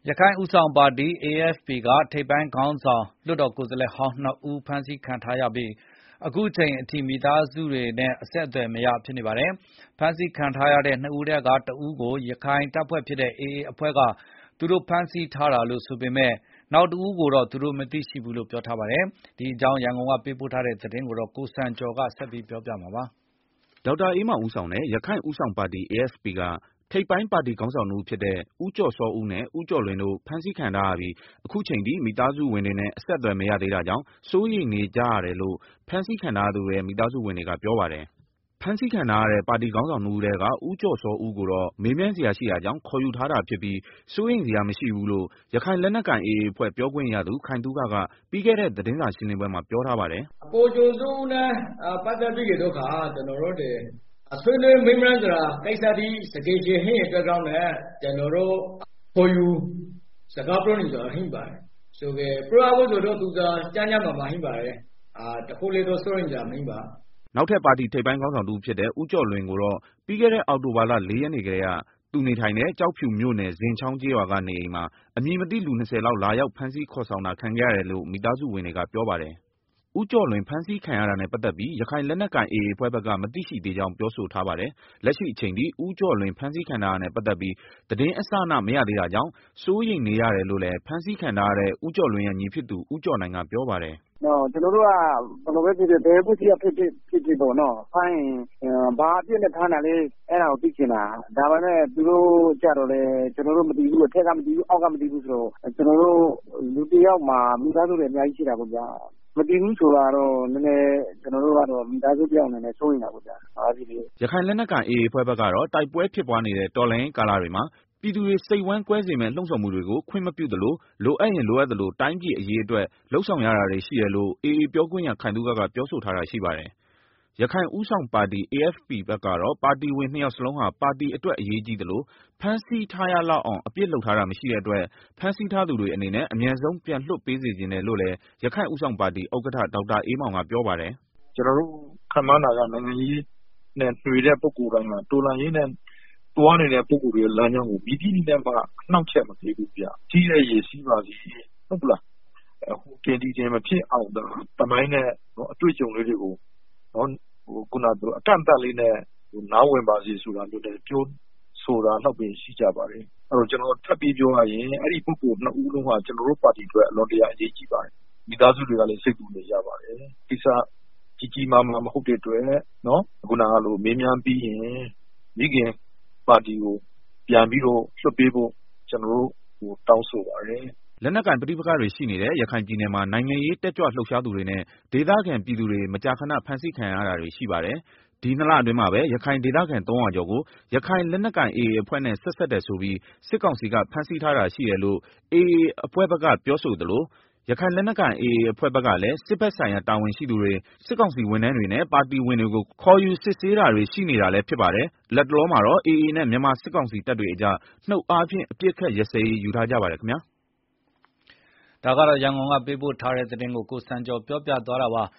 ရခိုင်ဦးဆောင်ပါတီ AFP ကထိပ်ပိုင်းခေါင်းဆောင်လွှတ်တော်ကိုယ်စားလှယ်ဟောင်း2ဦးဖမ်းဆီးခံထားရပြီး အခုချိန်အထိမိသားစုတွေနဲ့အဆက်အသွယ်မရဖြစ်နေပါတယ်။ ဖမ်းဆီးခံထားရတဲ့2ဦးထဲက1ဦးကိုရခိုင်တပ်ဖွဲ့ဖြစ်တဲ့ AA အဖွဲ့ကသူတို့ဖမ်းဆီးထားတာလို့ဆိုပေမဲ့နောက်1ဦးကိုတော့သူတို့မသိရှိဘူးလို့ပြောထားပါတယ်။ ဒီအကြောင်းရန်ကုန်ကပေးပို့တဲ့သတင်းကိုကိုစံကျော်ကပြောပြပါမယ်။ ဒေါက်တာအေးမောင်ဦးဆောင်တဲ့ ရခိုင့်ဦးဆောင်ပါတီ AFP ကထိပ်ပိုင်းပါတီခေါင်းဆောင်2ဦးဖြစ်တဲ့ ဦးကျော်စောဦးနဲ့ ဦးကျော်လွင်တို့ဖမ်းဆီးခံထားရပြီး အခုချိန်ထိမိသားစုဝင်တွေနဲ့အဆက်အသွယ်မရသေးတာကြောင့် စိုးရိမ်နေကြရတယ်လို့ ဖမ်းဆီးခံထားရသူတွေရဲ့မိသားစုဝင်တွေကပြောပါတယ်။ ဖမ်းဆီးခံထားရတဲ့ပါတီခေါင်းဆောင်2ဦးထဲက ဦးကျော်စောဦးကိုတော့မေးမြန်းစရာရှိတာကြောင့်ခေါ်ယူထားတာဖြစ်ပြီး စိုးရိမ်စရာမရှိဘူးလို့ ရခိုင်လက်နက်ကိုင် AA အဖွဲ့ပြောခွင့်ရသူ ခိုင်သုခက ပြီးခဲ့တဲ့သတင်းစာရှင်းလင်းပွဲမှာပြောထားပါတယ်။ "ကိုကျော်စိုးဦးနဲ့ပတ်သက်ပြီးတော့ကျနော်တို့ဆွေးနွေးမေးမြန်းစရာကိစ္စတွေတကယ်ရှိတဲ့အတွက်ကြောင့်ကျနော်တို့ခေါ်ယူစကားပြောနေဆိုတာရှိပါတယ်။ ပြောရမယ်ဆိုတော့သူကျန်းကျန်းမာမာရှိပါတယ်။ တခုလည်းစိုးရိမ်စရာမရှိပါ။ " နောက်ထပ်ပါတီထိပ်ပိုင်းခေါင်းဆောင်တဦးဖြစ်တဲ့ ဦးကျော်လွင်ကိုတော့ ပြီးခဲ့တဲ့အောက်တိုဘာလ 4 ရက်နေ့ကတည်းက သူနေထိုင်တဲ့ ကျောက်ဖြူမြို့နယ် ဇင်ချောင်းကျေးရွာကနေအိမ်မှာ အမည်မသိလူ 20 လောက်လာရောက်ဖမ်းဆီးခေါ်ဆောင်တာခံခဲ့ရတယ်လို့ မိသားစုဝင်တွေကပြောပါတယ်။ ဦးကျော်လွင်ဖမ်းဆီးခံရတာနဲ့ပတ်သက်ပြီး ရခိုင်လက်နက်ကိုင် AA အဖွဲ့ဘက်ကမသိရှိသေးကြောင်းပြောဆိုထားပါတယ်။ လက်ရှိအချိန်ထိ ဦးကျော်လွင်ဖမ်းဆီးခံထားရတာနဲ့ပတ်သက်ပြီး သတင်းအစအနမရသေးတာကြောင့် စိုးရိမ်နေရတယ်လို့လည်း ဖမ်းဆီးခံထားရတဲ့ ဦးကျော်လွင်ရဲ့ညီဖြစ်သူ ဦးကျော်နိုင်ကပြောပါတယ်။ "ကျနော်တို့ကဘယ်လိုပဲဖြစ်ဖြစ် ဘယ်အဖွဲ့အစည်းကဖြစ်ဖြစ်ဖမ်းရင်ဘာအပြစ်နဲ့ဖမ်းတာလဲအဲဒါကိုသိချင်တာ။ ဒါပေမဲ့သူတို့ကျတော့လည်းကျနော်တို့မသိဘူး အထက်ကမသိဘူးအောက်ကမသိဘူးဆိုတော့ ကျနော်တို့လူတယောက်မှာမိသားစုတွေအများကြီးရှိတာပေါ့ဗျာ။ မသိဘူးဆိုတာကတော့ကျနော်တို့မိသားစုတယောက်အနေနဲ့စိုးရိမ်တာပေါ့ဗျာ။ " ရခိုင်လက်နက်ကိုင် AA အဖွဲ့ဘက်ကတော့ တိုက်ပွဲဖြစ်ပွားနေတဲ့တော်လှန်ရေးကာလတွေမှာ ပြည်သူတွေစိတ်ဝမ်းကွဲစေမယ့်လှုံ့ဆော်မှုတွေကို ခွင့်မပြုသလို လိုအပ်ရင်လိုအပ်သလို တိုင်းပြည်အရေးအတွက် လုပ်ဆောင်ရတာတွေရှိတယ်လို့ AA ပြောခွင့်ရ ခိုင်သုခကပြောဆိုထားတာရှိပါတယ်။ ရခိုင်ဦးဆောင်ပါတီ AFP ဘက်ကတော့ ပါတီဝင် 2 ယောက်စလုံးဟာ ပါတီအတွက်အရေးကြီးသလို ဖမ်းဆီးထားရလောက်အောင် အပြစ်လုပ်ထားတာမရှိတဲ့အတွက် ဖမ်းဆီးထားသူတွေအနေနဲ့ အမြန်ဆုံးပြန်လွှတ်ပေးစေချင်တယ်လို့လည်း ရခိုင့်ဦးဆောင်ပါတီဥက္ကဋ္ဌ ဒေါက်တာအေးမောင်ကပြောပါတယ်။ "ကျနော်တို့ခန့်မှန်းတာကနိုင်ငံရေးနဲ့နွယ်တဲ့ပုဂ္ဂိုလ်တိုင်းကတော်လှန်ရေးနဲ့သွားနေတဲ့ပုဂ္ဂိုလ်တွေရဲ့လမ်းကြောင်းကိုမည်သည့်နည်းနဲ့မှအနှောင့်အယှက်မပေးဘူးဗျ။ စီးတဲ့ရေစီးပါစေဟုတ်ပလားဟိုတင်ဒီတင်မဖြစ်အောင်သမိုင်းနဲ့အတွေ့အကြုံလေးတွေကိုအကန့်အသတ်လေးနဲ့နားဝင်ပါစေဆိုတာမျိုးနဲ့ပြောဆိုတာလောက်ပဲရှိကြပါတယ်။ကျနော်ထပ်ပြီးပြောရရင်အဲဒီပုဂ္ဂိုလ်2ဦးလုံးဟာကျနော်တို့ပါတီအတွက်အလွန်တရာအရေးကြီးပါတယ်။မိသားစုတွေကလည်းစိတ်ပူနေကြပါတယ်။ကိစ္စကြီးကြီးမားမားမဟုတ်တဲ့အတွက်ခုနကလိုမေးမြန်းပြီးရင်မိခင်ပါတီကိုပြန်ပြီးတော့လွှတ်ပေးဖို့ကျနော်တို့တောင်းဆိုပါတယ်။ " လက်နက်ကိုင်ပဋိပက္ခတွေရှိနေတဲ့ ရခိုင်ပြည်နယ်မှာ နိုင်ငံရေးတက်ကြွလှုပ်ရှားသူတွေနဲ့ ဒေသခံပြည်သူတွေ မကြာခဏဖမ်းဆီးခံရတာတွေရှိပါတယ်။ ဒီ2 လအတွင်းမှာပဲ ရခိုင်ဒေသခံ 300 ကျော်ကို ရခိုင်လက်နက်ကိုင် AA အဖွဲ့နဲ့ ဆက်စပ်တယ်ဆိုပြီး စစ်ကောင်စီက ဖမ်းဆီးထားတာရှိတယ်လို့ AA အဖွဲ့ဘက်ကပြောဆိုသလို ရခိုင်လက်နက်ကိုင် AA အဖွဲ့ဘက်ကလည်း စစ်ဘက်ဆိုင်ရာတာဝန်ရှိသူတွေ စစ်ကောင်စီဝန်ထမ်းတွေနဲ့ ပါတီဝင်တွေကို ခေါ်ယူစစ်ဆေးတာတွေရှိနေတာလည်းဖြစ်ပါတယ်။ လတ်တလောမှာတော့ AA နဲ့ မြန်မာစစ်ကောင်စီတပ်တွေအကြား နှုတ်အားဖြင့် အပစ်အခတ်ရပ်စဲရေးယူထားကြပါတယ်ခင်ဗျာ။ရန်ကုန်ကပေးပို့တဲ့သတင်းကိုစံကျော်ကပြောပြသွားတာပါ။